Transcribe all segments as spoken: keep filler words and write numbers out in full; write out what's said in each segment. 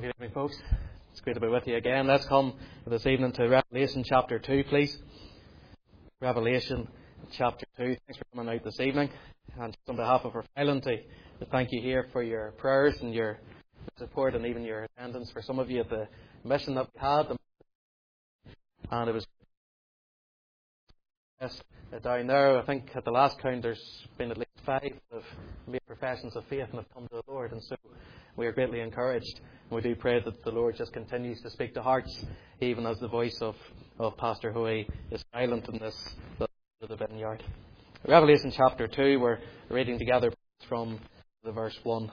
Well, good evening, folks. It's great to be with you again. Let's come this evening to Revelation chapter two, please. Revelation chapter two. Thanks for coming out this evening. And on behalf of our island, to thank you here for your prayers and your support and even your attendance for some of you at the mission that we had. And it was down there, I think at the last count there's been at least five that have made professions of faith and have come to the Lord, and so we are greatly encouraged. And we do pray that the Lord just continues to speak to hearts, even as the voice of, of Pastor Hoey is silent in this the vineyard. Revelation chapter two, we're reading together from the verse one.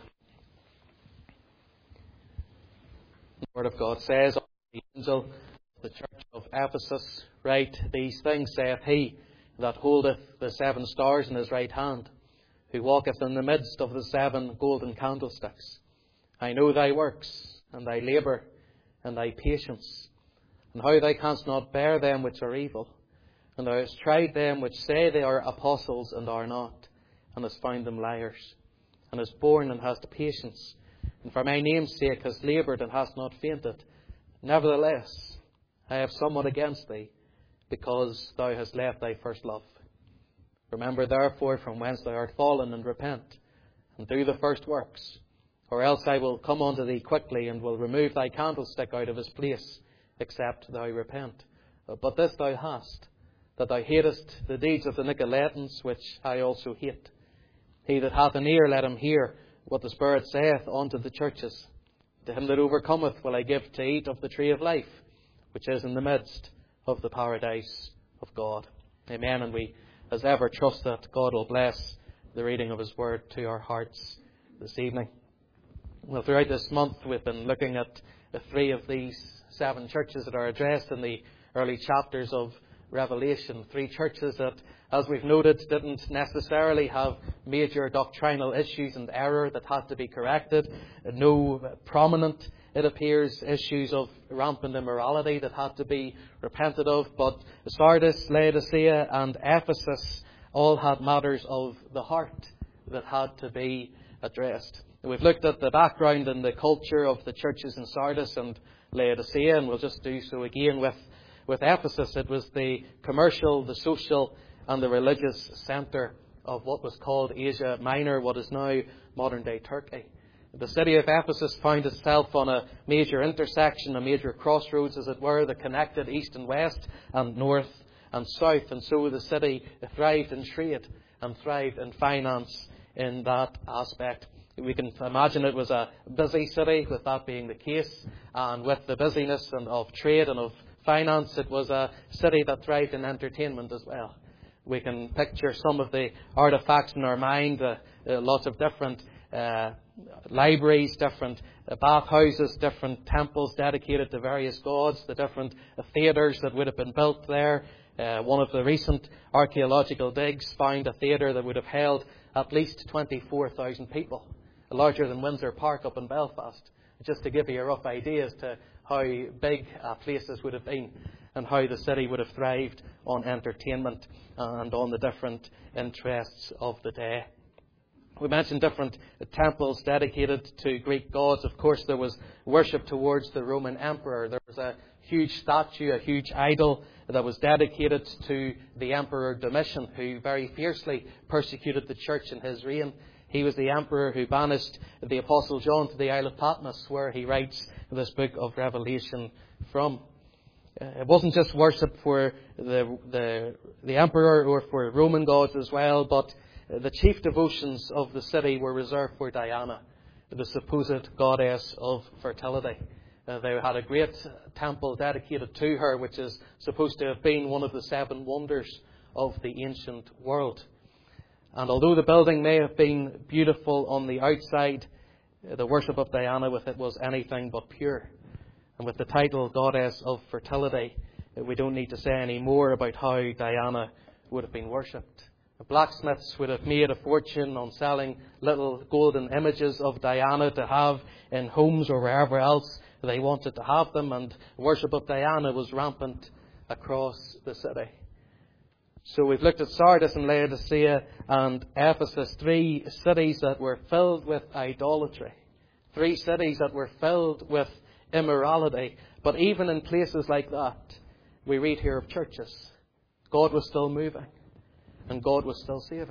The Word of God says, "The angel of the church of Ephesus write, These things saith he that holdeth the seven stars in his right hand, who walketh in the midst of the seven golden candlesticks. I know thy works, and thy labour, and thy patience, and how thou canst not bear them which are evil. And thou hast tried them which say they are apostles, and are not, and hast found them liars. And hast borne, and hast patience, and for my name's sake hast laboured, and hast not fainted. Nevertheless, I have somewhat against thee, because thou hast left thy first love. Remember therefore from whence thou art fallen, and repent, and do the first works. Or else I will come unto thee quickly, and will remove thy candlestick out of his place, except thou repent. But this thou hast, that thou hatest the deeds of the Nicolaitans, which I also hate. He that hath an ear, let him hear what the Spirit saith unto the churches. To him that overcometh will I give to eat of the tree of life, which is in the midst of the paradise of God." Amen. And we, as ever, trust that God will bless the reading of His Word to our hearts this evening. Well, throughout this month, we've been looking at the three of these seven churches that are addressed in the early chapters of Revelation. Three churches that, as we've noted, didn't necessarily have major doctrinal issues and error that had to be corrected. No prominent, it appears, issues of rampant immorality that had to be repented of. But Sardis, Laodicea and Ephesus all had matters of the heart that had to be addressed. We've looked at the background and the culture of the churches in Sardis and Laodicea, and we'll just do so again with, with Ephesus. It was the commercial, the social and the religious centre of what was called Asia Minor, what is now modern-day Turkey. The city of Ephesus found itself on a major intersection, a major crossroads, as it were, that connected east and west and north and south. And so the city thrived in trade and thrived in finance in that aspect. We can imagine it was a busy city, with that being the case. And with the busyness and of trade and of finance, it was a city that thrived in entertainment as well. We can picture some of the artefacts in our mind, uh, uh, lots of different uh, libraries, different uh, bathhouses, different temples dedicated to various gods, the different uh, theatres that would have been built there. Uh, one of the recent archaeological digs found a theatre that would have held at least twenty-four thousand people, larger than Windsor Park up in Belfast, just to give you a rough idea as to how big uh, places would have been and how the city would have thrived on entertainment and on the different interests of the day. We mentioned different temples dedicated to Greek gods. Of course, there was worship towards the Roman emperor. There was a huge statue, a huge idol that was dedicated to the Emperor Domitian, who very fiercely persecuted the church in his reign. He was the emperor who banished the Apostle John to the Isle of Patmos, where he writes this book of Revelation from. Uh, it wasn't just worship for the, the, the emperor or for Roman gods as well, but the chief devotions of the city were reserved for Diana, the supposed goddess of fertility. Uh, they had a great temple dedicated to her, which is supposed to have been one of the seven wonders of the ancient world. And although the building may have been beautiful on the outside, the worship of Diana with it was anything but pure. And with the title Goddess of Fertility, we don't need to say any more about how Diana would have been worshipped. The blacksmiths would have made a fortune on selling little golden images of Diana to have in homes or wherever else they wanted to have them, and worship of Diana was rampant across the city. So we've looked at Sardis and Laodicea and Ephesus, three cities that were filled with idolatry. Three cities that were filled with immorality. But even in places like that, we read here of churches. God was still moving. And God was still saving.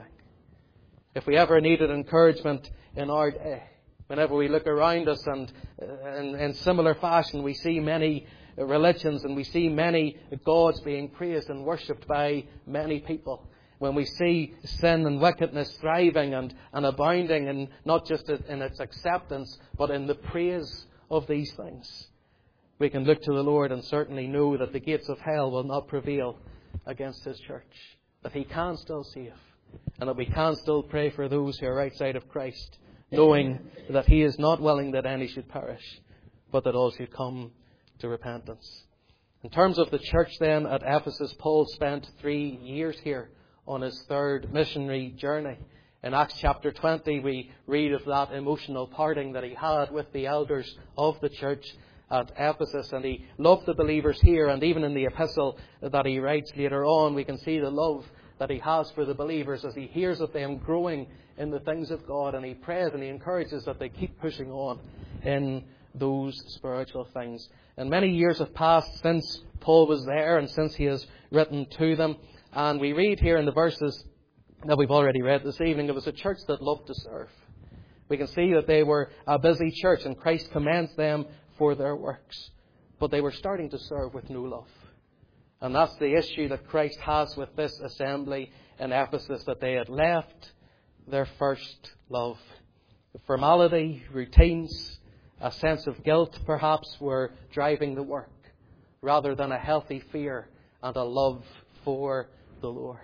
If we ever needed encouragement in our day, whenever we look around us and in, in similar fashion we see many religions and we see many gods being praised and worshipped by many people. When we see sin and wickedness thriving and, and abounding, and not just in its acceptance, but in the praise of these things, we can look to the Lord and certainly know that the gates of hell will not prevail against His church. That He can still save. And that we can still pray for those who are outside of Christ, knowing that He is not willing that any should perish, but that all should come to repentance. In terms of the church then at Ephesus, Paul spent three years here on his third missionary journey. In Acts chapter twenty, we read of that emotional parting that he had with the elders of the church at Ephesus. And he loved the believers here. And even in the epistle that he writes later on, we can see the love that he has for the believers as he hears of them growing in the things of God. And he prays and he encourages that they keep pushing on in those spiritual things. And many years have passed since Paul was there and since he has written to them. And we read here in the verses that we've already read this evening, it was a church that loved to serve. We can see that they were a busy church and Christ commends them for their works. But they were starting to serve with no love. And that's the issue that Christ has with this assembly in Ephesus, that they had left their first love. Formality, routines, a sense of guilt perhaps were driving the work, rather than a healthy fear and a love for the Lord.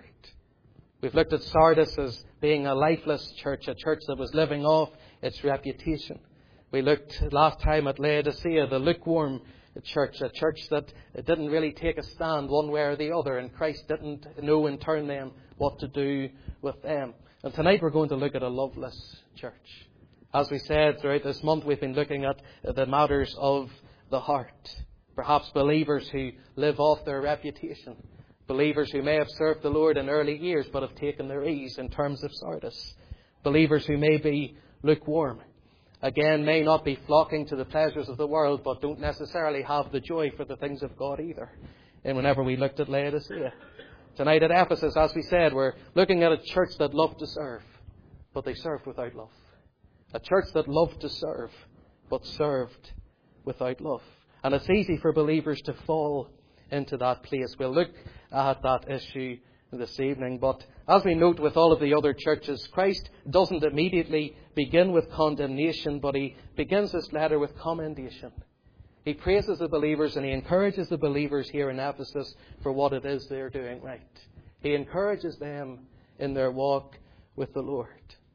We've looked at Sardis as being a lifeless church, a church that was living off its reputation. We looked last time at Laodicea, the lukewarm church, a church that didn't really take a stand one way or the other, and Christ didn't know in turn then what to do with them. And tonight we're going to look at a loveless church. As we said, throughout this month we've been looking at the matters of the heart. Perhaps believers who live off their reputation. Believers who may have served the Lord in early years but have taken their ease in terms of Sardis. Believers who may be lukewarm. Again, may not be flocking to the pleasures of the world, but don't necessarily have the joy for the things of God either. And whenever we looked at Laodicea. Tonight at Ephesus, as we said, we're looking at a church that loved to serve, but they served without love. A church that loved to serve, but served without love. And it's easy for believers to fall into that place. We'll look at that issue this evening. But as we note with all of the other churches, Christ doesn't immediately begin with condemnation, but he begins this letter with commendation. He praises the believers and he encourages the believers here in Ephesus for what it is they're doing right. He encourages them in their walk with the Lord.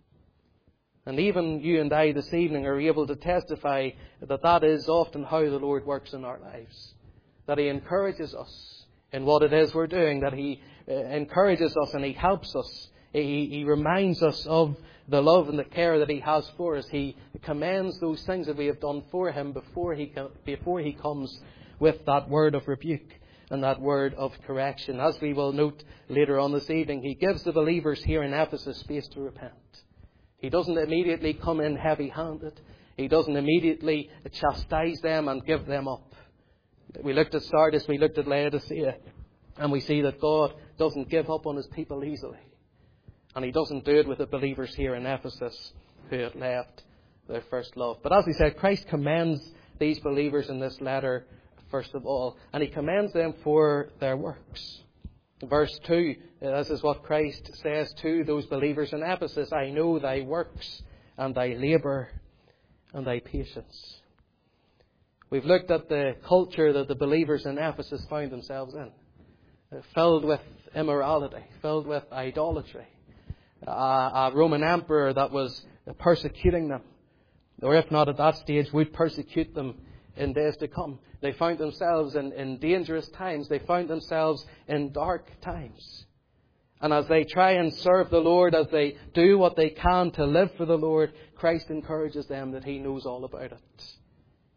And even you and I this evening are able to testify that that is often how the Lord works in our lives. That He encourages us in what it is we're doing. That He uh, encourages us and He helps us. He, he reminds us of the love and the care that He has for us. He commends those things that we have done for Him before He, before he comes with that word of rebuke and that word of correction. As we will note later on this evening, He gives the believers here in Ephesus space to repent. He doesn't immediately come in heavy-handed. He doesn't immediately chastise them and give them up. We looked at Sardis, we looked at Laodicea, and we see that God doesn't give up on His people easily. And He doesn't do it with the believers here in Ephesus who had left their first love. But as we said, Christ commends these believers in this letter, first of all, and He commends them for their works. Verse two, this is what Christ says to those believers in Ephesus: I know thy works and thy labour and thy patience. We've looked at the culture that the believers in Ephesus found themselves in. Filled with immorality, filled with idolatry. A, a Roman emperor that was persecuting them, or if not at that stage, would persecute them in days to come. They found themselves in, in dangerous times. They found themselves in dark times. And as they try and serve the Lord, as they do what they can to live for the Lord, Christ encourages them that He knows all about it.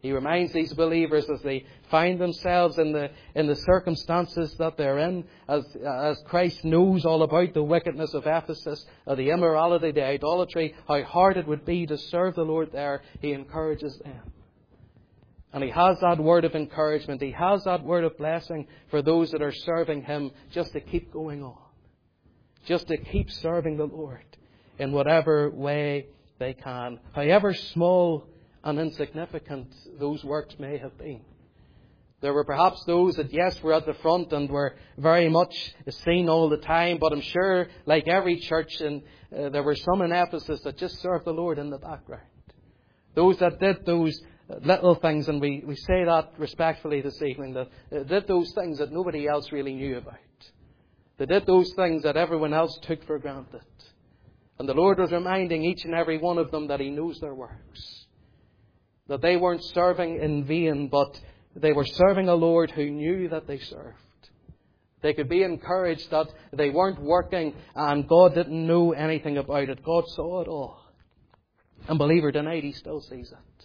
He reminds these believers as they find themselves in the in the circumstances that they're in, as as Christ knows all about the wickedness of Ephesus, uh, the immorality, the idolatry, how hard it would be to serve the Lord there. He encourages them. And He has that word of encouragement. He has that word of blessing for those that are serving Him, just to keep going on. Just to keep serving the Lord in whatever way they can. However small and insignificant those works may have been. There were perhaps those that, yes, were at the front and were very much seen all the time, but I'm sure, like every church, and uh, there were some in Ephesus that just served the Lord in the background. Those that did those little things, and we, we say that respectfully this evening, that uh, did those things that nobody else really knew about. They did those things that everyone else took for granted. And the Lord was reminding each and every one of them that He knows their works. That they weren't serving in vain, but they were serving a Lord who knew that they served. They could be encouraged that they weren't working and God didn't know anything about it. God saw it all. And believer tonight, He still sees it.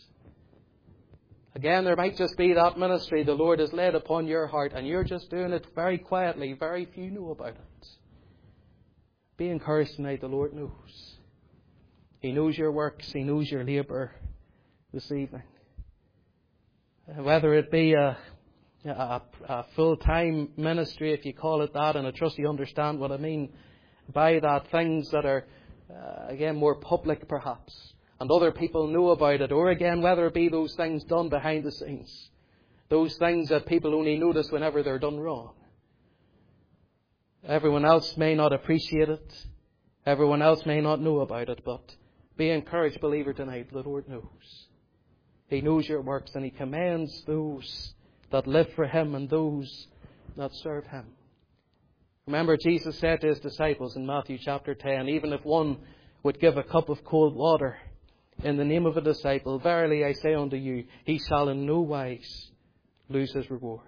Again, there might just be that ministry the Lord has laid upon your heart, and you're just doing it very quietly. Very few know about it. Be encouraged tonight. The Lord knows. He knows your works. He knows your labour this evening. Whether it be a, a, a full-time ministry, if you call it that, and I trust you understand what I mean by that, things that are, uh, again, more public perhaps, and other people know about it, or again, whether it be those things done behind the scenes, those things that people only notice whenever they're done wrong. Everyone else may not appreciate it, everyone else may not know about it, but be encouraged, believer, tonight. The Lord knows. He knows your works, and He commends those that live for Him and those that serve Him. Remember, Jesus said to His disciples in Matthew chapter ten, even if one would give a cup of cold water in the name of a disciple, verily I say unto you, he shall in no wise lose his reward.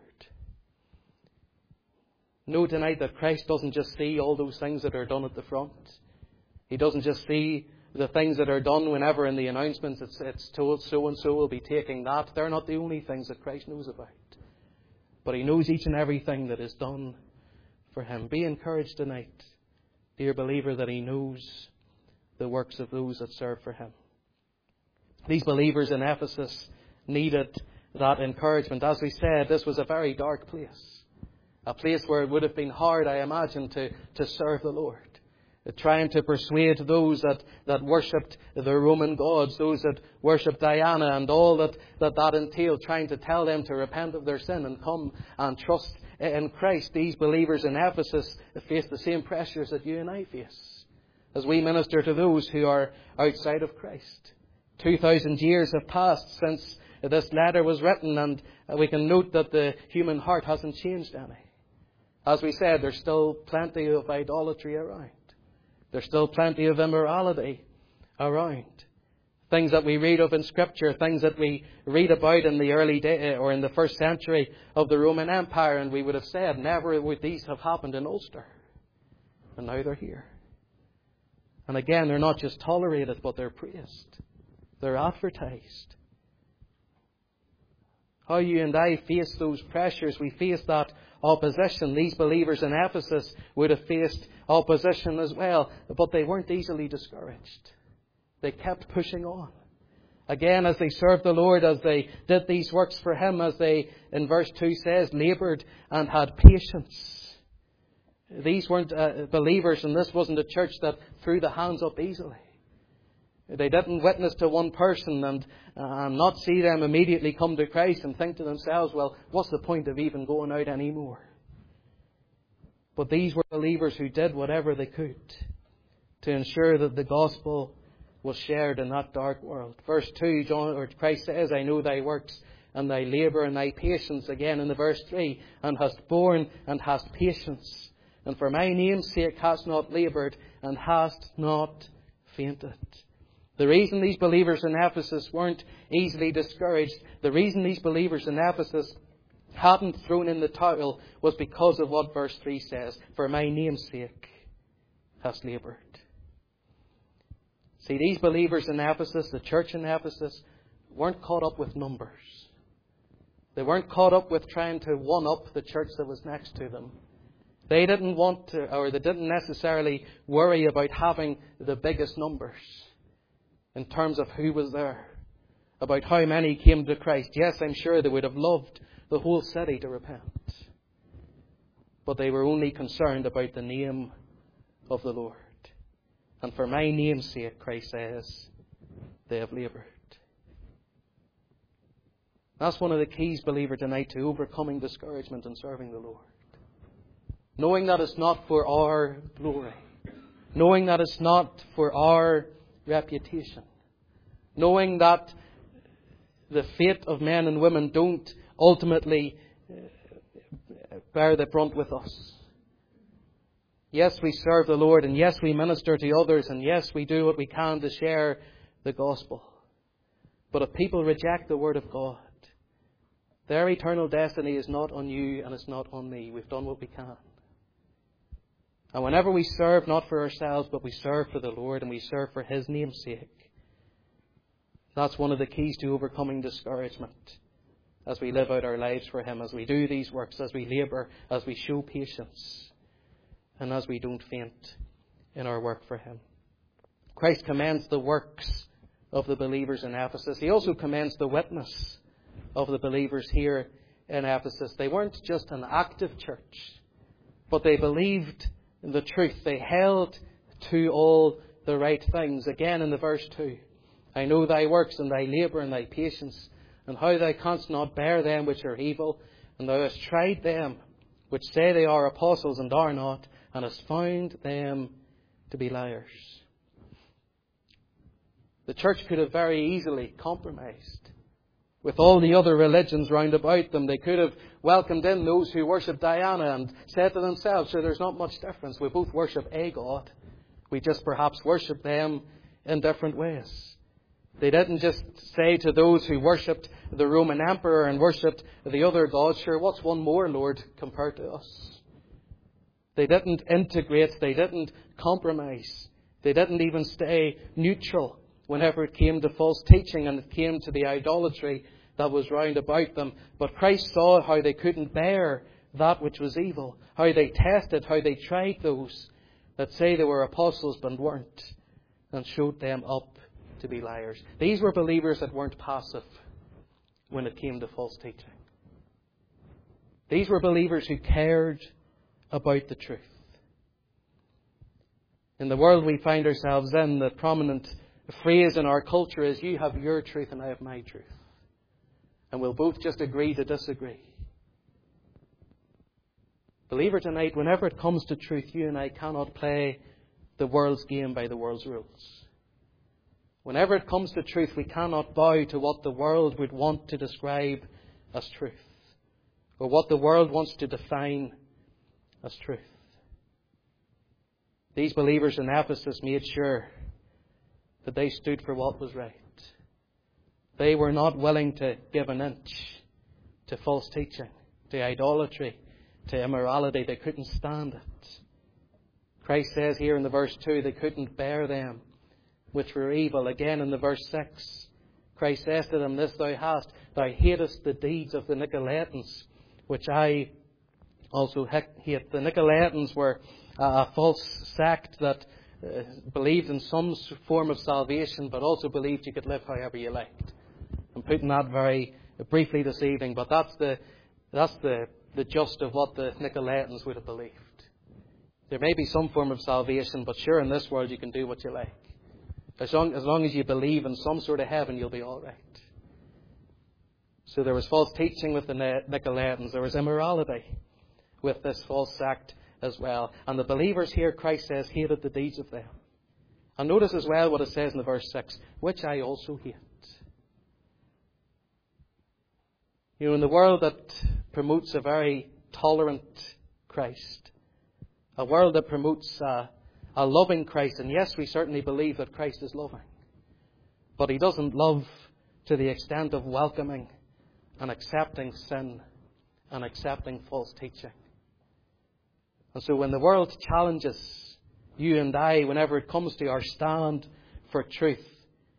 Know tonight that Christ doesn't just see all those things that are done at the front. He doesn't just see the things that are done whenever in the announcements it's, it's told so and so will be taking that. They're not the only things that Christ knows about. But He knows each and everything that is done for Him. Be encouraged tonight, dear believer, that He knows the works of those that serve for Him. These believers in Ephesus needed that encouragement. As we said, this was a very dark place. A place where it would have been hard, I imagine, to, to serve the Lord. Trying to persuade those that, that worshipped the Roman gods, those that worshipped Diana and all that, that that entailed, trying to tell them to repent of their sin and come and trust in Christ. These believers in Ephesus face the same pressures that you and I face as we minister to those who are outside of Christ. Two thousand years have passed since this letter was written, and we can note that the human heart hasn't changed any. As we said, there's still plenty of idolatry around. There's still plenty of immorality around. Things that we read of in Scripture, things that we read about in the early day or in the first century of the Roman Empire, and we would have said, never would these have happened in Ulster. And now they're here. And again, they're not just tolerated, but they're praised. They're advertised. How you and I face those pressures, we face that opposition. These believers in Ephesus would have faced opposition as well, but they weren't easily discouraged. They kept pushing on. Again, as they served the Lord, as they did these works for Him, as they, in verse two says, laboured and had patience. These weren't uh, believers, and this wasn't a church that threw the hands up easily. They didn't witness to one person and uh, not see them immediately come to Christ and think to themselves, well, what's the point of even going out anymore? But these were believers who did whatever they could to ensure that the gospel was shared in that dark world. Verse two, John, or Christ says, I know thy works and thy labour and thy patience. Again in the verse three, and hast borne and hast patience. And for my name's sake hast not laboured and hast not fainted. The reason these believers in Ephesus weren't easily discouraged, the reason these believers in Ephesus hadn't thrown in the towel was because of what verse three says. For my name's sake hast laboured. See, these believers in Ephesus, the church in Ephesus, weren't caught up with numbers. They weren't caught up with trying to one-up the church that was next to them. They didn't want to, or they didn't necessarily worry about having the biggest numbers in terms of who was there, about how many came to Christ. Yes, I'm sure they would have loved the whole city to repent. But they were only concerned about the name of the Lord. And for my name's sake, Christ says, they have laboured. That's one of the keys, believer, tonight to overcoming discouragement and serving the Lord. Knowing that it's not for our glory. Knowing that it's not for our reputation. Knowing that the fate of men and women don't ultimately bear the brunt with us. Yes, we serve the Lord, and yes, we minister to others, and yes, we do what we can to share the gospel. But if people reject the word of God, their eternal destiny is not on you and it's not on me. We've done what we can. And whenever we serve, not for ourselves, but we serve for the Lord and we serve for His name's sake, that's one of the keys to overcoming discouragement as we live out our lives for Him, as we do these works, as we labour, as we show patience, and as we don't faint in our work for Him. Christ commends the works of the believers in Ephesus. He also commends the witness of the believers here in Ephesus. They weren't just an active church, but they believed in the truth. They held to all the right things. Again in the verse two, I know thy works and thy labour and thy patience, and how thou canst not bear them which are evil, and thou hast tried them which say they are apostles and are not, and hast found them to be liars. The church could have very easily compromised with all the other religions round about them. They could have welcomed in those who worship Diana and said to themselves, sure, there's not much difference. We both worship a God. We just perhaps worship them in different ways. They didn't just say to those who worshipped the Roman Emperor and worshipped the other gods, sure, what's one more, Lord, compared to us? They didn't integrate. They didn't compromise. They didn't even stay neutral whenever it came to false teaching and it came to the idolatry that was round about them. But Christ saw how they couldn't bear that which was evil, how they tested, how they tried those that say they were apostles but weren't, and showed them up to be liars. These were believers that weren't passive when it came to false teaching. These were believers who cared about the truth. In the world we find ourselves in, the prominent phrase in our culture is, you have your truth and I have my truth. And we'll both just agree to disagree. Believer, tonight, whenever it comes to truth, you and I cannot play the world's game by the world's rules. Whenever it comes to truth, we cannot bow to what the world would want to describe as truth, or what the world wants to define as truth. These believers in Ephesus made sure that they stood for what was right. They were not willing to give an inch to false teaching, to idolatry, to immorality. They couldn't stand it. Christ says here in the verse two, they couldn't bear them which were evil. Again in the verse six, Christ says to them, this thou hast, thou hatest the deeds of the Nicolaitans, which I also hate. The Nicolaitans were a false sect that uh, believed in some form of salvation, but also believed you could live however you liked. I'm putting that very briefly this evening, but that's the that's the, the gist of what the Nicolaitans would have believed. There may be some form of salvation, but sure, in this world you can do what you like. As long, as long as you believe in some sort of heaven, you'll be all right. So there was false teaching with the Nicolaitans. There was immorality with this false sect as well. And the believers here, Christ says, hated the deeds of them. And notice as well what it says in the verse six, which I also hate. You know, in the world that promotes a very tolerant Christ, a world that promotes a, a loving Christ, and yes, we certainly believe that Christ is loving, but He doesn't love to the extent of welcoming and accepting sin and accepting false teaching. And so when the world challenges you and I, whenever it comes to our stand for truth,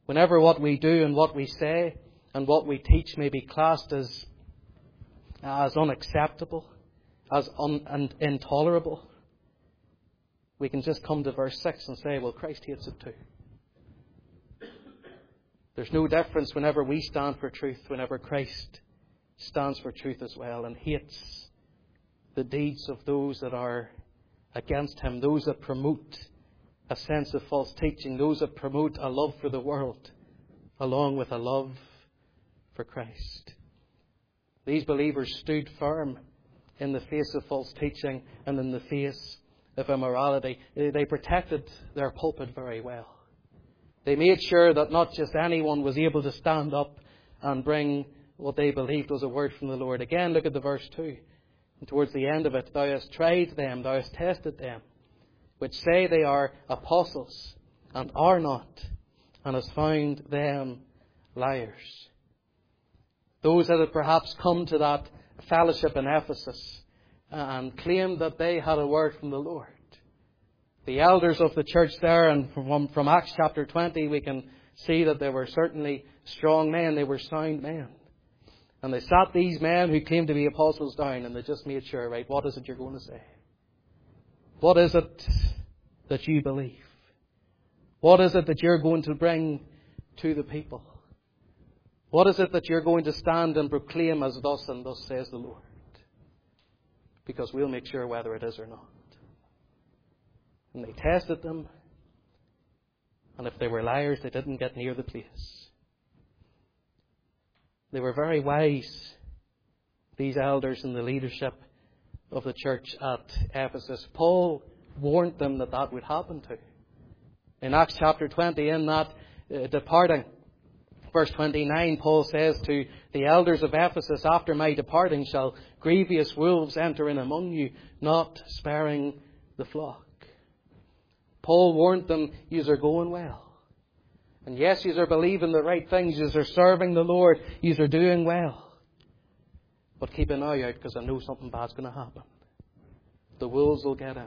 Whenever what we do and what we say and what we teach may be classed as, as unacceptable, as un, and intolerable, we can just come to verse six and say, well, Christ hates it too. There's no difference whenever we stand for truth, whenever Christ stands for truth as well and hates the deeds of those that are against him, those that promote a sense of false teaching, those that promote a love for the world along with a love for Christ. These believers stood firm in the face of false teaching and in the face of immorality. They protected their pulpit very well. They made sure that not just anyone was able to stand up and bring what they believed was a word from the Lord. Again, look at the verse two. And towards the end of it, thou hast tried them, thou hast tested them, which say they are apostles and are not, and hast found them liars. Those that had perhaps come to that fellowship in Ephesus and claimed that they had a word from the Lord. The elders of the church there, and from, from Acts chapter twenty, we can see that they were certainly strong men. They were sound men. And they sat these men who claimed to be apostles down, and they just made sure, right, what is it you're going to say? What is it that you believe? What is it that you're going to bring to the people? What is it that you're going to stand and proclaim as thus and thus says the Lord? Because we'll make sure whether it is or not. And they tested them. And if they were liars, they didn't get near the place. They were very wise, these elders in the leadership of the church at Ephesus. Paul warned them that that would happen to. In Acts chapter twenty, in that uh, departing, verse twenty-nine, Paul says to the elders of Ephesus, after my departing shall grievous wolves enter in among you, not sparing the flock. Paul warned them, yous are going well. And yes, yous are believing the right things, yous are serving the Lord, yous are doing well. But keep an eye out, because I know something bad's going to happen. The wolves will get in.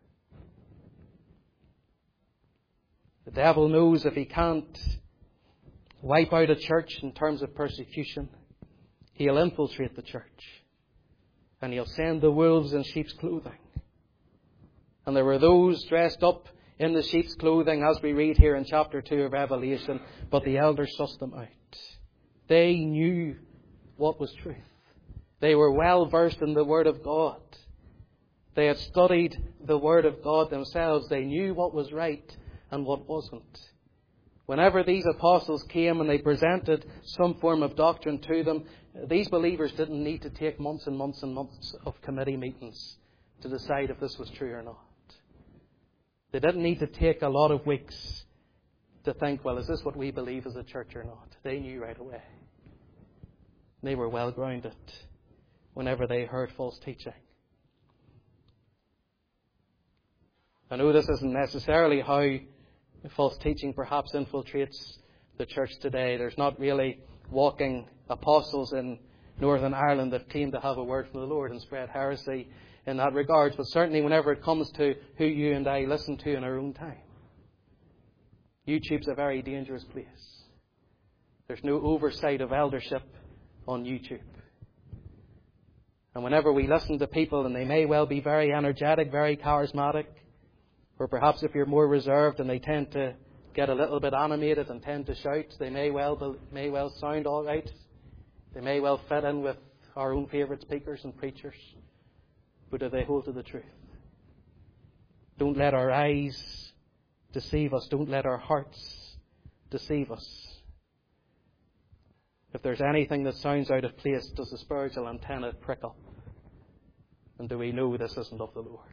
The devil knows if he can't wipe out a church in terms of persecution, he'll infiltrate the church. And he'll send the wolves in sheep's clothing. And there were those dressed up in the sheep's clothing, as we read here in chapter two of Revelation, but the elders sussed them out. They knew what was truth. They were well versed in the Word of God. They had studied the Word of God themselves. They knew what was right and what wasn't. Whenever these apostles came and they presented some form of doctrine to them, these believers didn't need to take months and months and months of committee meetings to decide if this was true or not. They didn't need to take a lot of weeks to think, well, is this what we believe as a church or not? They knew right away. They were well grounded whenever they heard false teaching. I know this isn't necessarily how false teaching perhaps infiltrates the church today. There's not really walking apostles in Northern Ireland that claim to have a word from the Lord and spread heresy in that regard. But certainly whenever it comes to who you and I listen to in our own time, YouTube's a very dangerous place. There's no oversight of eldership on YouTube. And whenever we listen to people, and they may well be very energetic, very charismatic, or perhaps if you're more reserved and they tend to get a little bit animated and tend to shout, they may well may well sound all right. They may well fit in with our own favourite speakers and preachers. But do they hold to the truth? Don't let our eyes deceive us. Don't let our hearts deceive us. If there's anything that sounds out of place, does the spiritual antenna prick up? And do we know this isn't of the Lord?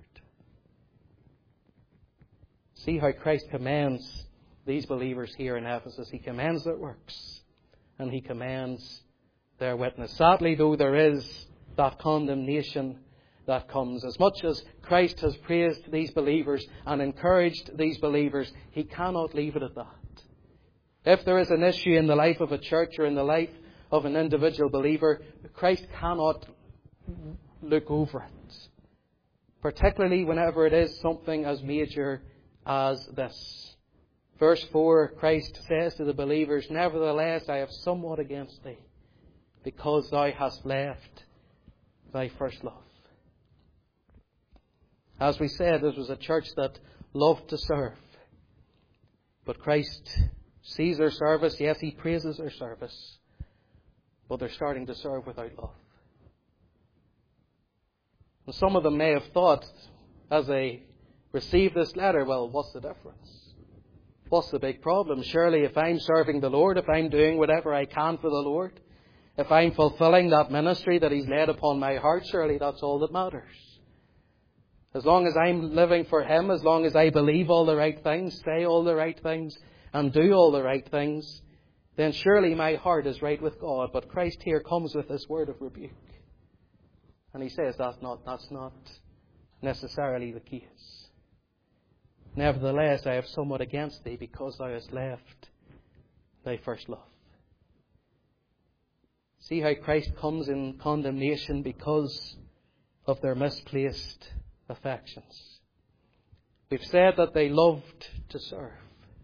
See how Christ commends these believers here in Ephesus. He commends their works and He commends their witness. Sadly, though, there is that condemnation that comes. As much as Christ has praised these believers and encouraged these believers, He cannot leave it at that. If there is an issue in the life of a church or in the life of an individual believer, Christ cannot look over it. Particularly whenever it is something as major as this. Verse four, Christ says to the believers, "Nevertheless, I have somewhat against thee, because thou hast left thy first love." As we said, this was a church that loved to serve. But Christ sees their service. Yes, He praises their service. But they're starting to serve without love. And some of them may have thought, as they received this letter, well, what's the difference? What's the big problem? Surely if I'm serving the Lord, if I'm doing whatever I can for the Lord, if I'm fulfilling that ministry that He's laid upon my heart, surely that's all that matters. As long as I'm living for Him, as long as I believe all the right things, say all the right things, and do all the right things, then surely my heart is right with God. But Christ here comes with this word of rebuke. And He says that's not, that's not necessarily the case. "Nevertheless, I have somewhat against thee, because thou hast left thy first love." See how Christ comes in condemnation because of their misplaced affections. We've said that they loved to serve.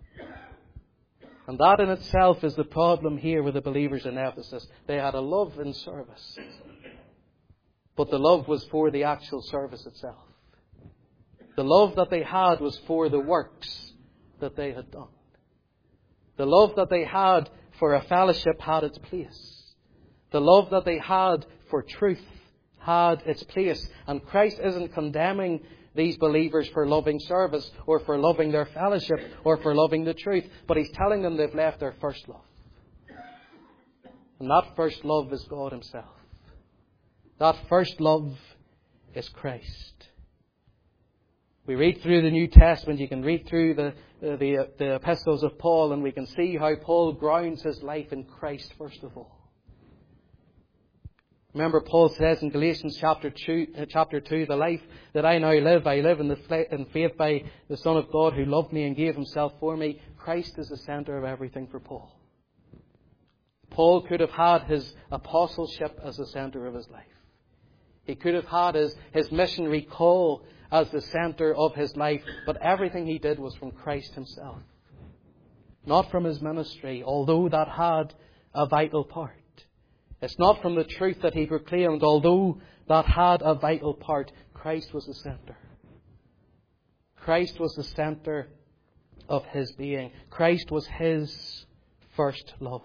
And that in itself is the problem here with the believers in Ephesus. They had a love in service. But the love was for the actual service itself. The love that they had was for the works that they had done. The love that they had for a fellowship had its place. The love that they had for truth had its place. And Christ isn't condemning these believers for loving service or for loving their fellowship or for loving the truth. But He's telling them they've left their first love. And that first love is God Himself. That first love is Christ. We read through the New Testament, you can read through the, the, the, the epistles of Paul, and we can see how Paul grounds his life in Christ first of all. Remember, Paul says in Galatians chapter two, uh, chapter two, "The life that I now live, I live in, the, in faith by the Son of God who loved me and gave Himself for me." Christ is the centre of everything for Paul. Paul could have had his apostleship as the centre of his life. He could have had his, his missionary call as the centre of his life. But everything he did was from Christ Himself. Not from his ministry, although that had a vital part. It's not from the truth that he proclaimed, although that had a vital part. Christ was the centre. Christ was the centre of his being. Christ was his first love.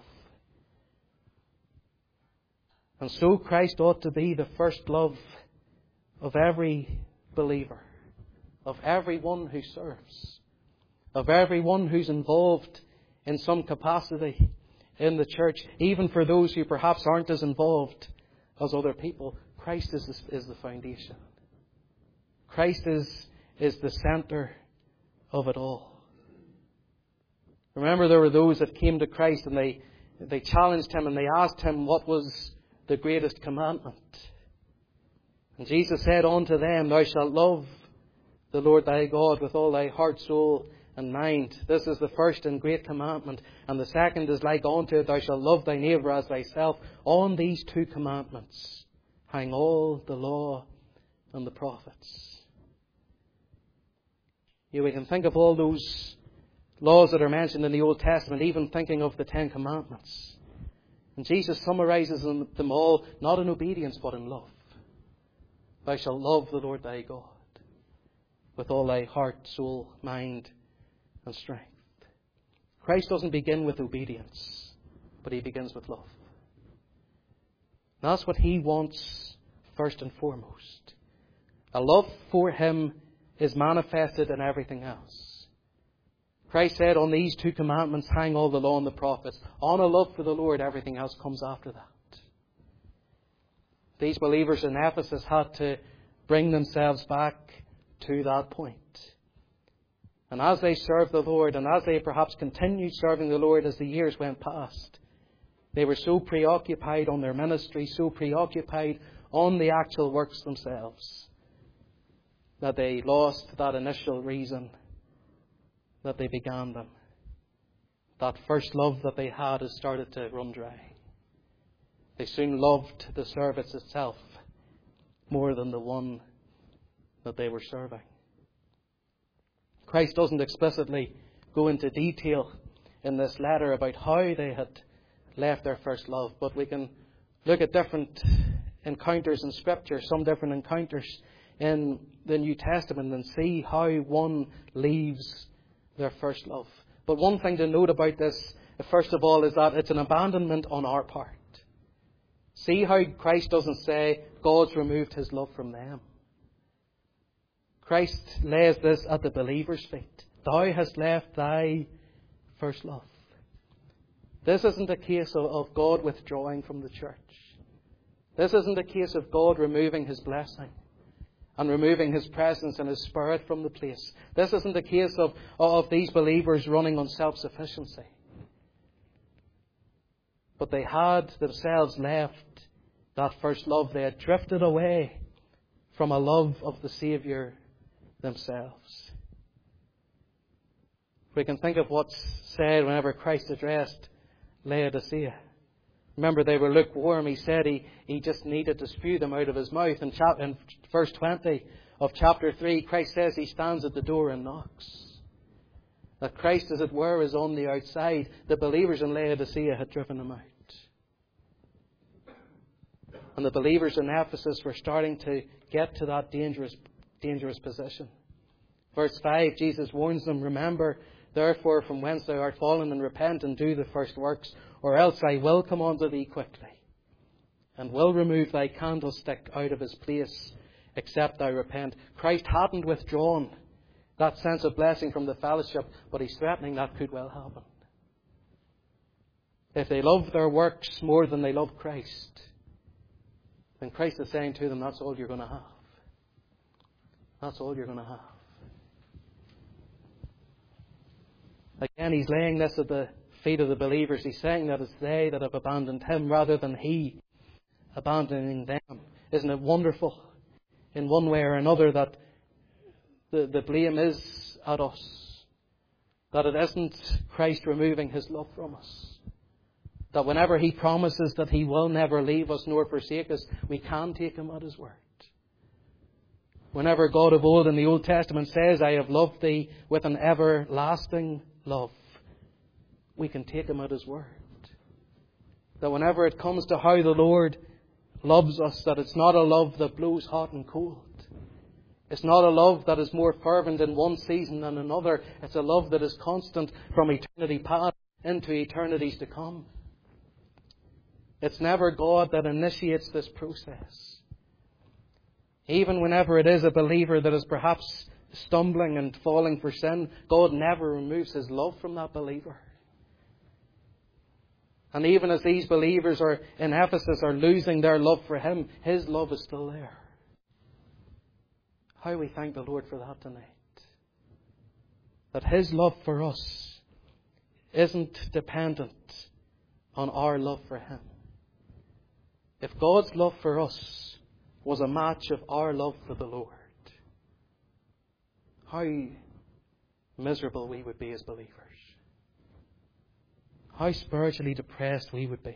And so Christ ought to be the first love of every believer, of everyone who serves, of everyone who's involved in some capacity in the church, even for those who perhaps aren't as involved as other people. Christ is the, is the foundation. Christ is, is the centre of it all. Remember, there were those that came to Christ and they, they challenged Him and they asked Him what was the greatest commandment. And Jesus said unto them, "Thou shalt love the Lord thy God with all thy heart, soul, and mind. This is the first and great commandment. And the second is like unto it, thou shalt love thy neighbour as thyself. On these two commandments hang all the law and the prophets." You know, we can think of all those laws that are mentioned in the Old Testament, even thinking of the Ten Commandments. And Jesus summarises them, them all, not in obedience, but in love. "Thou shalt love the Lord thy God with all thy heart, soul, mind, and strength." Christ doesn't begin with obedience, but He begins with love. And that's what He wants first and foremost. A love for Him is manifested in everything else. Christ said, "On these two commandments hang all the law and the prophets." On a love for the Lord, everything else comes after that. These believers in Ephesus had to bring themselves back to that point. And as they served the Lord, and as they perhaps continued serving the Lord as the years went past, they were so preoccupied on their ministry, so preoccupied on the actual works themselves, that they lost that initial reason that they began them. That first love that they had has started to run dry. They soon loved the service itself more than the one that they were serving. Christ doesn't explicitly go into detail in this letter about how they had left their first love. But we can look at different encounters in Scripture, some different encounters in the New Testament, and see how one leaves their first love. But one thing to note about this, first of all, is that it's an abandonment on our part. See how Christ doesn't say God's removed his love from them. Christ lays this at the believer's feet. Thou hast left thy first love. This isn't a case of, of God withdrawing from the church. This isn't a case of God removing his blessing and removing his presence and his Spirit from the place. This isn't a case of, of these believers running on self-sufficiency. But they had themselves left that first love. They had drifted away from a love of the Saviour themselves. We can think of what's said whenever Christ addressed Laodicea. Remember, they were lukewarm. He said he, he just needed to spew them out of his mouth. In, chap- in verse twenty of chapter three, Christ says he stands at the door and knocks. That Christ, as it were, is on the outside. The believers in Laodicea had driven him out. And the believers in Ephesus were starting to get to that dangerous, dangerous position. Verse five, Jesus warns them, remember, therefore, from whence thou art fallen, and repent and do the first works, or else I will come unto thee quickly, and will remove thy candlestick out of his place, except thou repent. Christ hadn't withdrawn that sense of blessing from the fellowship, but he's threatening that could well happen. If they love their works more than they love Christ, then Christ is saying to them, that's all you're going to have. That's all you're going to have. Again, he's laying this at the feet of the believers. He's saying that it's they that have abandoned him rather than he abandoning them. Isn't it wonderful in one way or another that the, the blame is at us? That it isn't Christ removing his love from us. That whenever he promises that he will never leave us nor forsake us, we can take him at his word. Whenever God of old in the Old Testament says, I have loved thee with an everlasting love, we can take him at his word. That whenever it comes to how the Lord loves us, that it's not a love that blows hot and cold. It's not a love that is more fervent in one season than another. It's a love that is constant from eternity past into eternities to come. It's never God that initiates this process. Even whenever it is a believer that is perhaps stumbling and falling for sin, God never removes his love from that believer. And even as these believers are in Ephesus are losing their love for him, his love is still there. How we thank the Lord for that tonight. That his love for us isn't dependent on our love for him. If God's love for us was a match of our love for the Lord, how miserable we would be as believers. How spiritually depressed we would be.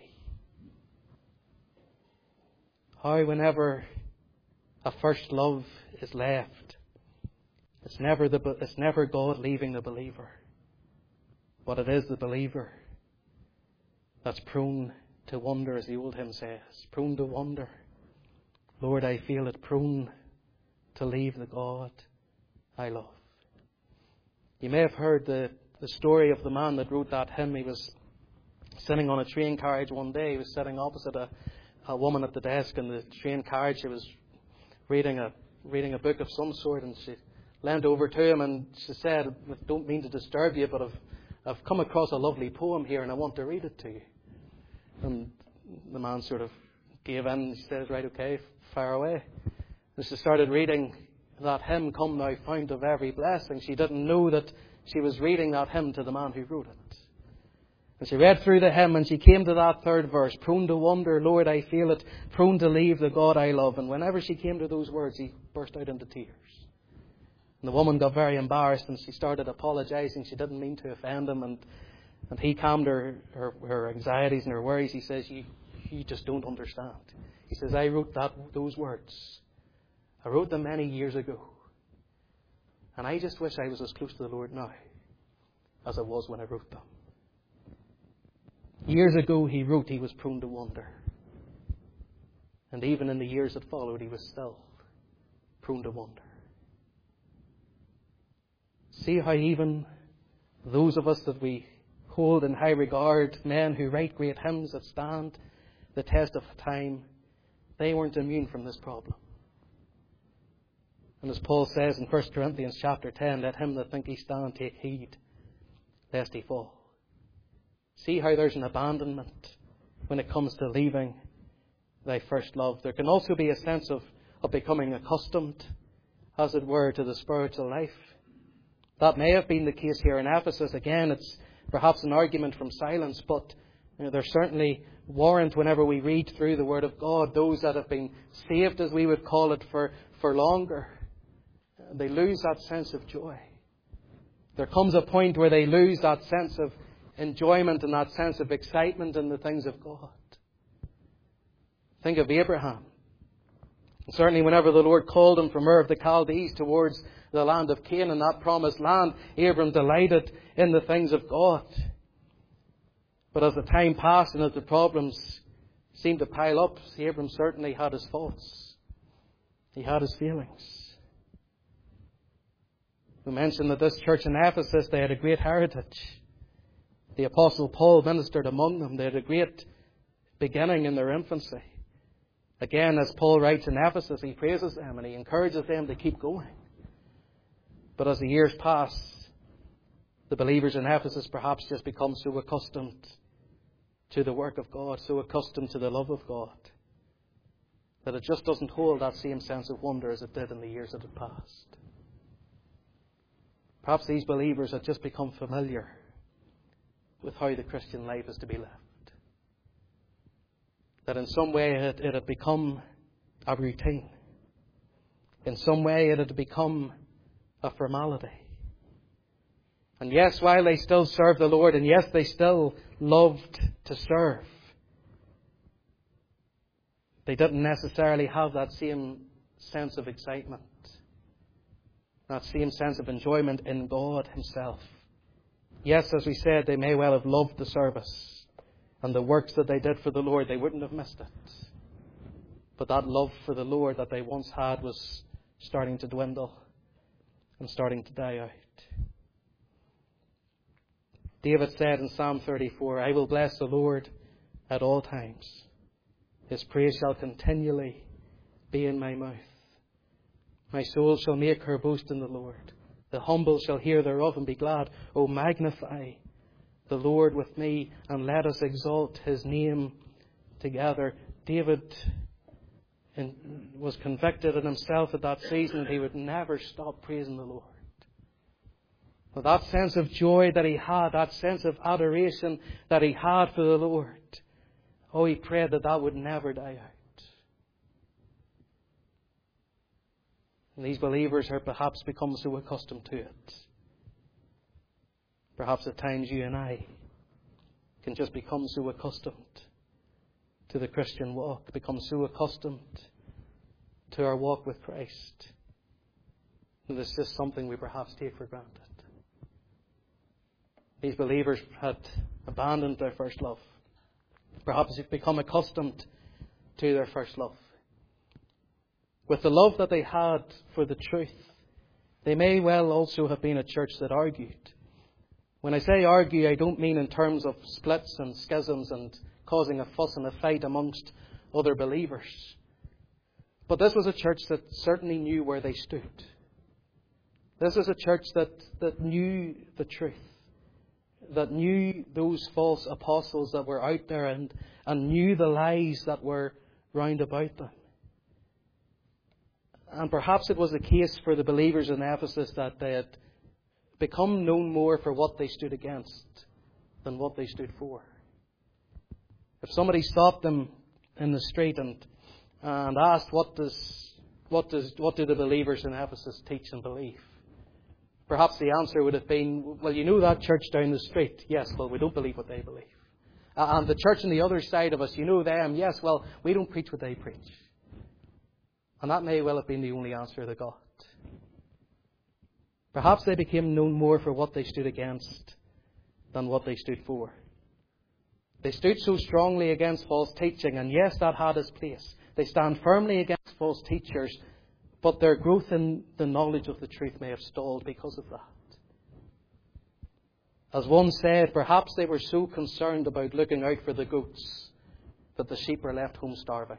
How whenever a first love is left, it's never the it's never God leaving the believer, but it is the believer that's prone to wander, as the old hymn says, prone to wander. Lord, I feel it, prone to leave the God I love. You may have heard the, the story of the man that wrote that hymn. He was sitting on a train carriage one day. He was sitting opposite a, a woman at the desk in the train carriage. She was reading a reading a book of some sort, and she leaned over to him and she said, I don't mean to disturb you, but I've, I've come across a lovely poem here and I want to read it to you. And the man sort of gave in. He says, right, okay, fire away. And she started reading that hymn, Come Thou Fount of Every Blessing. She didn't know that she was reading that hymn to the man who wrote it. And she read through the hymn and she came to that third verse, prone to wander, Lord, I feel it, prone to leave the God I love. And whenever she came to those words, he burst out into tears. And the woman got very embarrassed and she started apologising. She didn't mean to offend him. And, and he calmed her, her, her anxieties and her worries. He says, you, you just don't understand. He says, I wrote that those words. I wrote them many years ago. And I just wish I was as close to the Lord now as it was when I wrote them. Years ago he wrote he was prone to wander. And even in the years that followed, he was still prone to wander. See how even those of us that we hold in high regard, men who write great hymns that stand the test of time, they weren't immune from this problem. And as Paul says in First Corinthians chapter ten, let him that think he stand take heed, lest he fall. See how there's an abandonment when it comes to leaving thy first love. There can also be a sense of, of becoming accustomed, as it were, to the spiritual life. That may have been the case here in Ephesus. Again, it's perhaps an argument from silence, but you know, there's certainly warrant whenever we read through the Word of God, those that have been saved, as we would call it, for, for longer, they lose that sense of joy. There comes a point where they lose that sense of enjoyment and that sense of excitement in the things of God. Think of Abraham. And certainly whenever the Lord called him from Ur of the Chaldees towards the land of Canaan, that promised land, Abram delighted in the things of God. But as the time passed and as the problems seemed to pile up, Abram certainly had his faults. He had his feelings. We mentioned that this church in Ephesus, they had a great heritage. The Apostle Paul ministered among them. They had a great beginning in their infancy. Again, as Paul writes in Ephesus, he praises them and he encourages them to keep going. But as the years pass, the believers in Ephesus perhaps just become so accustomed to the work of God, so accustomed to the love of God, that it just doesn't hold that same sense of wonder as it did in the years that had passed. Perhaps these believers had just become familiar with how the Christian life is to be lived. That in some way it, it had become a routine. In some way it had become a formality. And yes, while they still served the Lord, and yes, they still loved to serve, they didn't necessarily have that same sense of excitement, that same sense of enjoyment in God Himself. Yes, as we said, they may well have loved the service and the works that they did for the Lord. They wouldn't have missed it. But that love for the Lord that they once had was starting to dwindle and starting to die out. David said in Psalm thirty-four, I will bless the Lord at all times. His praise shall continually be in my mouth. My soul shall make her boast in the Lord. The humble shall hear thereof and be glad. O magnify the Lord with me, and let us exalt His name together. David was convicted in himself at that season that he would never stop praising the Lord. But that sense of joy that he had, that sense of adoration that he had for the Lord, oh, he prayed that that would never die out. And these believers have perhaps become so accustomed to it. Perhaps at times you and I can just become so accustomed to the Christian walk, become so accustomed to our walk with Christ, that it's just something we perhaps take for granted. These believers had abandoned their first love. Perhaps they've become accustomed to their first love. With the love that they had for the truth, they may well also have been a church that argued. When I say argue, I don't mean in terms of splits and schisms and causing a fuss and a fight amongst other believers. But this was a church that certainly knew where they stood. This was a church that, that knew the truth, that knew those false apostles that were out there and, and knew the lies that were round about them. And perhaps it was the case for the believers in Ephesus that they had become known more for what they stood against than what they stood for. If somebody stopped them in the street and and asked what does what does what do the believers in Ephesus teach and believe, perhaps the answer would have been, well, you know that church down the street? Yes, well, we don't believe what they believe. Uh, and the church on the other side of us, you know them? Yes, well, we don't preach what they preach. And that may well have been the only answer they got. Perhaps they became known more for what they stood against than what they stood for. They stood so strongly against false teaching, and yes, that had its place. They stand firmly against false teachers, but their growth in the knowledge of the truth may have stalled because of that. As one said, perhaps they were so concerned about looking out for the goats that the sheep were left home starving.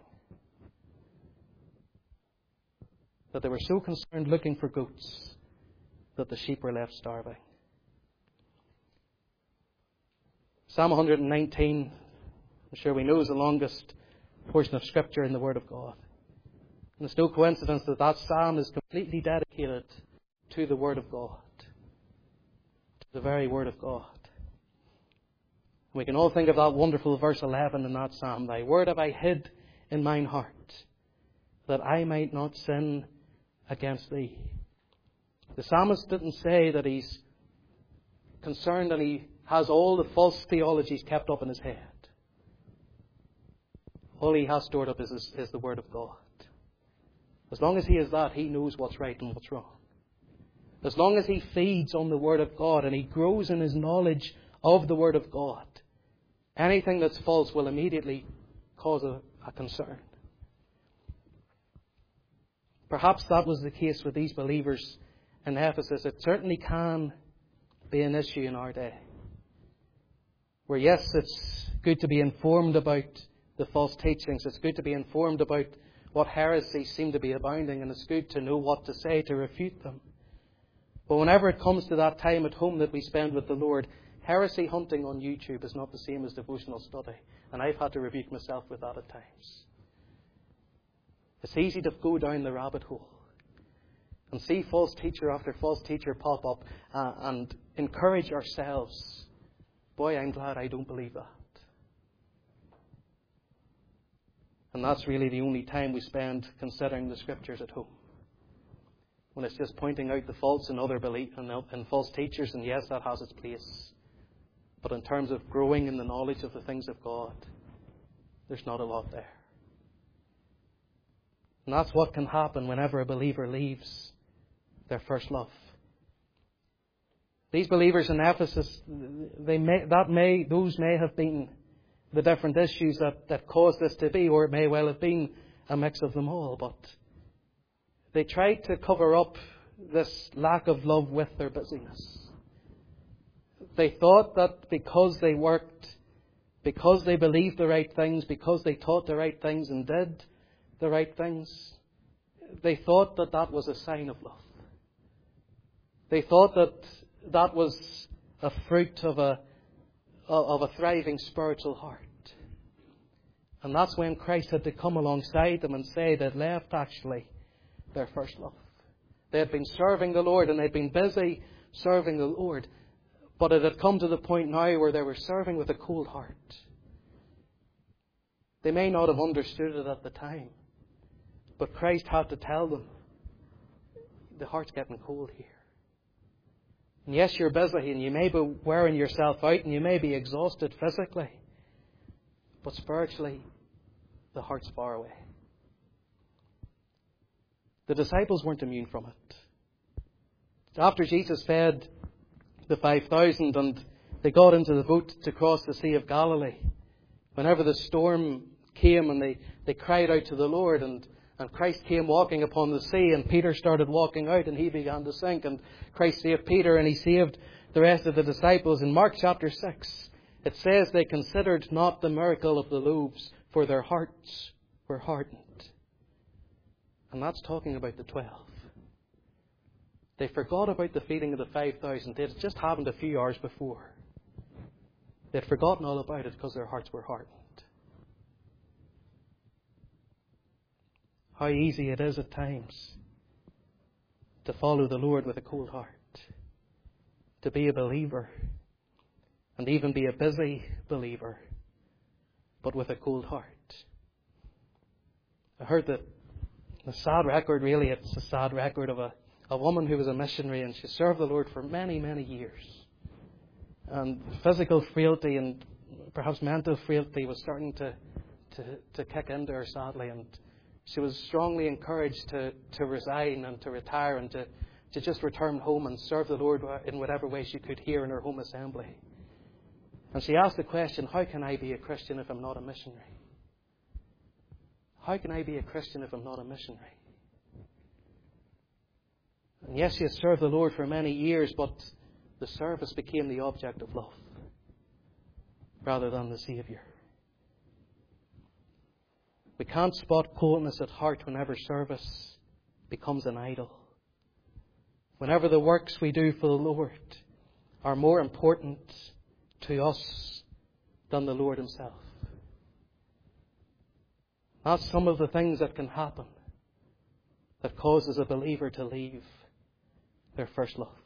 That they were so concerned looking for goats that the sheep were left starving. Psalm one nineteen, I'm sure we know, is the longest portion of Scripture in the Word of God. And it's no coincidence that that psalm is completely dedicated to the Word of God. To the very Word of God. We can all think of that wonderful verse eleven in that psalm. Thy word have I hid in mine heart, that I might not sin against thee. The psalmist didn't say that he's concerned and he has all the false theologies kept up in his head. All he has stored up is, is, is the Word of God. As long as he has that, he knows what's right and what's wrong. As long as he feeds on the Word of God and he grows in his knowledge of the Word of God, anything that's false will immediately cause a, a concern. Perhaps that was the case with these believers in Ephesus. It certainly can be an issue in our day. Where yes, it's good to be informed about the false teachings. It's good to be informed about what heresies seem to be abounding, and it's good to know what to say to refute them. But whenever it comes to that time at home that we spend with the Lord, heresy hunting on YouTube is not the same as devotional study. And I've had to rebuke myself with that at times. It's easy to go down the rabbit hole and see false teacher after false teacher pop up uh, and encourage ourselves. Boy, I'm glad I don't believe that. And that's really the only time we spend considering the Scriptures at home. When it's just pointing out the faults in other belief and, and false teachers, and yes, that has its place. But in terms of growing in the knowledge of the things of God, there's not a lot there. And that's what can happen whenever a believer leaves their first love. These believers in Ephesus, they may, that may, those may have been the different issues that, that caused this to be, or it may well have been a mix of them all. But they tried to cover up this lack of love with their busyness. They thought that because they worked, because they believed the right things, because they taught the right things and did the right things, they thought that that was a sign of love. They thought that that was a fruit of a of a thriving spiritual heart. And that's when Christ had to come alongside them and say they'd left actually their first love. They had been serving the Lord and they'd been busy serving the Lord. But it had come to the point now where they were serving with a cold heart. They may not have understood it at the time, but Christ had to tell them, the heart's getting cold here. And yes, you're busy and you may be wearing yourself out and you may be exhausted physically. But spiritually, the heart's far away. The disciples weren't immune from it. After Jesus fed the five thousand and they got into the boat to cross the Sea of Galilee, whenever the storm came and they, they cried out to the Lord, and And Christ came walking upon the sea, and Peter started walking out and he began to sink. And Christ saved Peter and he saved the rest of the disciples. In Mark chapter six, it says they considered not the miracle of the loaves, for their hearts were hardened. And that's talking about the twelve. They forgot about the feeding of the five thousand. It had just happened a few hours before. They'd forgotten all about it because their hearts were hardened. How easy it is at times to follow the Lord with a cold heart, to be a believer, and even be a busy believer, but with a cold heart. I heard that the sad record, really, it's a sad record of a, a woman who was a missionary, and she served the Lord for many, many years. And physical frailty and perhaps mental frailty was starting to, to, to kick into her, sadly, and she was strongly encouraged to, to resign and to retire and to, to just return home and serve the Lord in whatever way she could here in her home assembly. And she asked the question, how can I be a Christian if I'm not a missionary? How can I be a Christian if I'm not a missionary? And yes, she had served the Lord for many years, but the service became the object of love rather than the Saviour. We can't spot coldness at heart whenever service becomes an idol. Whenever the works we do for the Lord are more important to us than the Lord Himself. That's some of the things that can happen that causes a believer to leave their first love.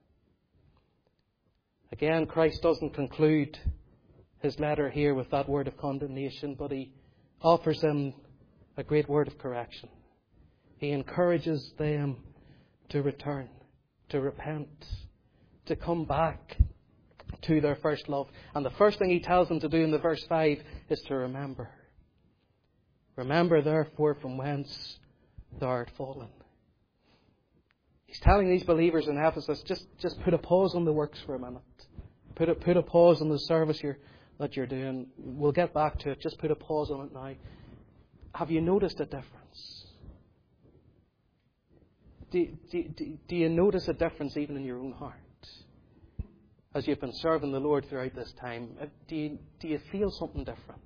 Again, Christ doesn't conclude His letter here with that word of condemnation, but He offers them a great word of correction. He encourages them to return, to repent, to come back to their first love. And the first thing He tells them to do in the verse five is to remember. Remember, therefore, from whence thou art fallen. He's telling these believers in Ephesus, just, just put a pause on the works for a minute. Put a, put a pause on the service you're, that you're doing. We'll get back to it. Just put a pause on it now. Have you noticed a difference? Do, do, do, do you notice a difference even in your own heart? As you've been serving the Lord throughout this time, do you, do you feel something different?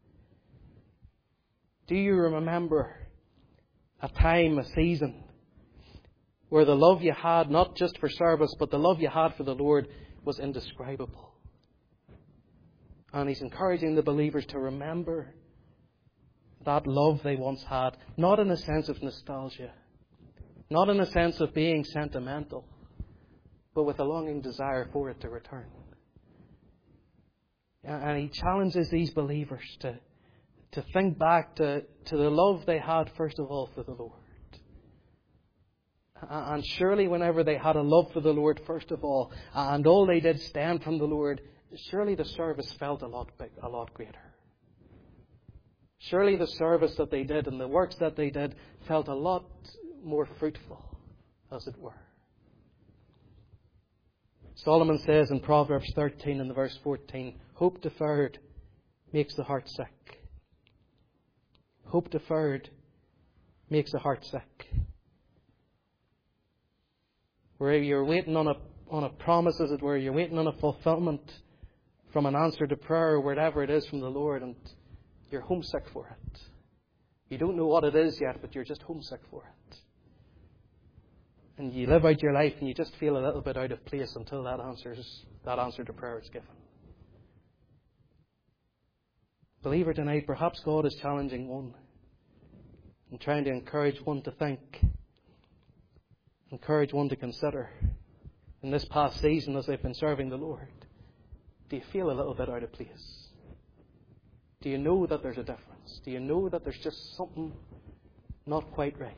Do you remember a time, a season, where the love you had, not just for service, but the love you had for the Lord was indescribable? And He's encouraging the believers to remember that love they once had, not in a sense of nostalgia, not in a sense of being sentimental, but with a longing desire for it to return. And He challenges these believers to, to think back to, to the love they had, first of all, for the Lord. And surely whenever they had a love for the Lord, first of all, and all they did stand from the Lord, surely the service felt a lot big, a lot greater. Surely the service that they did and the works that they did felt a lot more fruitful, as it were. Solomon says in Proverbs thirteen and the verse fourteen, hope deferred makes the heart sick. Hope deferred makes the heart sick. Where you're waiting on a on a promise, as it were, you're waiting on a fulfillment from an answer to prayer or whatever it is from the Lord, and you're homesick for it. You don't know what it is yet, but you're just homesick for it. And you live out your life and you just feel a little bit out of place until that answers that answer to prayer is given. Believer, tonight, perhaps God is challenging one and trying to encourage one to think, encourage one to consider. In this past season, as they've been serving the Lord, do you feel a little bit out of place? Do you know that there's a difference? Do you know that there's just something not quite right?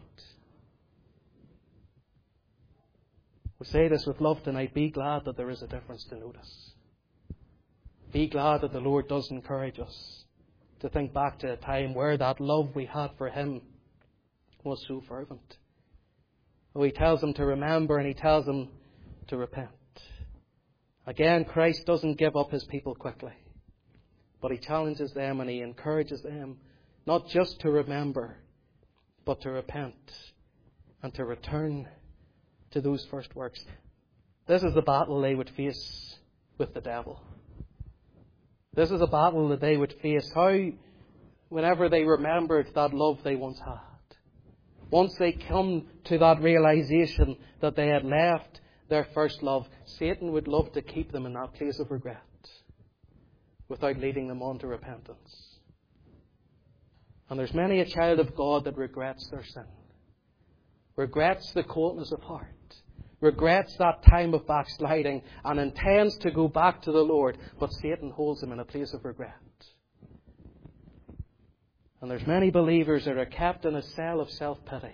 We say this with love tonight. Be glad that there is a difference to notice. Be glad that the Lord does encourage us to think back to a time where that love we had for Him was so fervent. Oh, He tells them to remember and He tells them to repent. Again, Christ doesn't give up His people quickly, but He challenges them and He encourages them not just to remember, but to repent and to return to those first works. This is the battle they would face with the devil. This is a battle that they would face. How, whenever they remembered that love they once had, once they come to that realization that they had left their first love, Satan would love to keep them in that place of regret without leading them on to repentance. And there's many a child of God that regrets their sin, regrets the coldness of heart, regrets that time of backsliding, and intends to go back to the Lord, but Satan holds them in a place of regret. And there's many believers that are kept in a cell of self-pity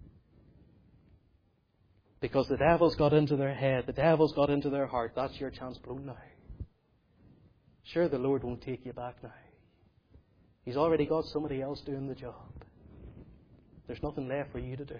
because the devil's got into their head, the devil's got into their heart. That's your chance blown now. Sure, the Lord won't take you back now. He's already got somebody else doing the job. There's nothing left for you to do.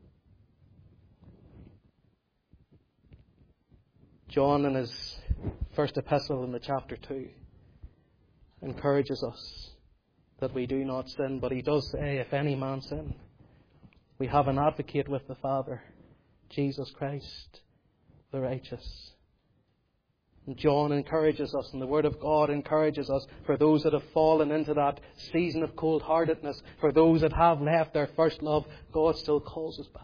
John, in his first epistle in the chapter two encourages us that we do not sin. But he does say, if any man sin, we have an advocate with the Father, Jesus Christ, the righteous. And John encourages us, and the Word of God encourages us, for those that have fallen into that season of cold-heartedness, for those that have left their first love, God still calls us back.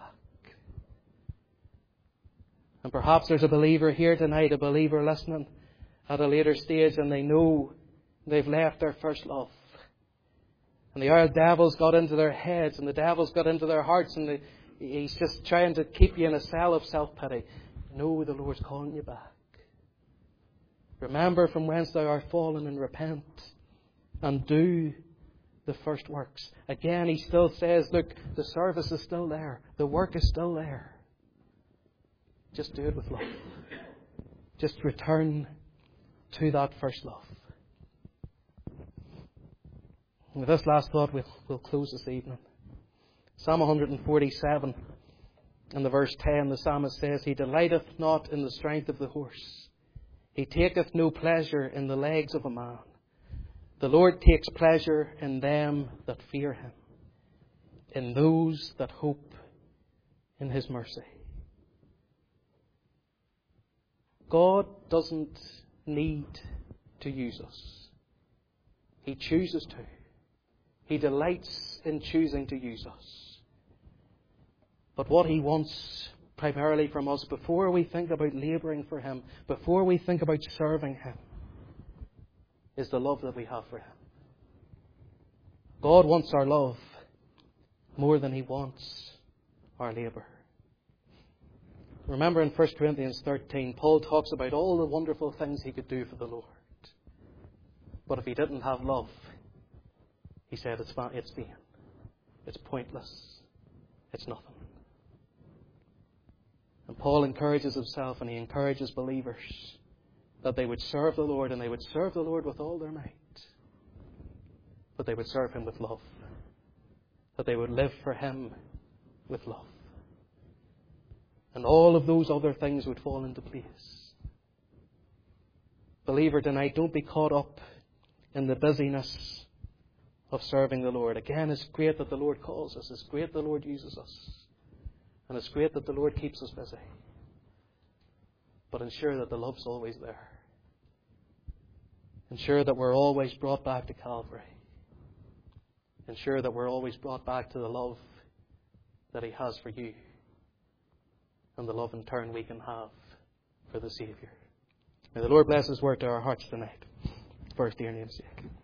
And perhaps there's a believer here tonight, a believer listening at a later stage, and they know they've left their first love. And the old devil's got into their heads, and the devil's got into their hearts, and the, he's just trying to keep you in a cell of self-pity. No, the Lord's calling you back. Remember from whence thou art fallen, and repent, and do the first works. Again, he still says, look, the service is still there. The work is still there. Just do it with love. Just return to that first love. With this last thought, we'll, we'll close this evening. Psalm one forty-seven, in the verse ten, the psalmist says, He delighteth not in the strength of the horse. He taketh no pleasure in the legs of a man. The Lord takes pleasure in them that fear Him, in those that hope in His mercy. God doesn't need to use us. He chooses to. He delights in choosing to use us. But what He wants primarily from us, before we think about labouring for Him, before we think about serving Him, is the love that we have for Him. God wants our love more than He wants our labour. Remember in First Corinthians thirteen, Paul talks about all the wonderful things he could do for the Lord. But if he didn't have love, he said it's it's vain. It's pointless. It's nothing. And Paul encourages himself, and he encourages believers that they would serve the Lord, and they would serve the Lord with all their might. But they would serve Him with love. That they would live for Him with love. And all of those other things would fall into place. Believer, tonight, don't be caught up in the busyness of serving the Lord. Again, it's great that the Lord calls us. It's great the Lord uses us. And it's great that the Lord keeps us busy. But ensure that the love's always there. Ensure that we're always brought back to Calvary. Ensure that we're always brought back to the love that He has for you. And the love in turn we can have for the Saviour. May the Lord bless His word to our hearts tonight, for His dear name's sake.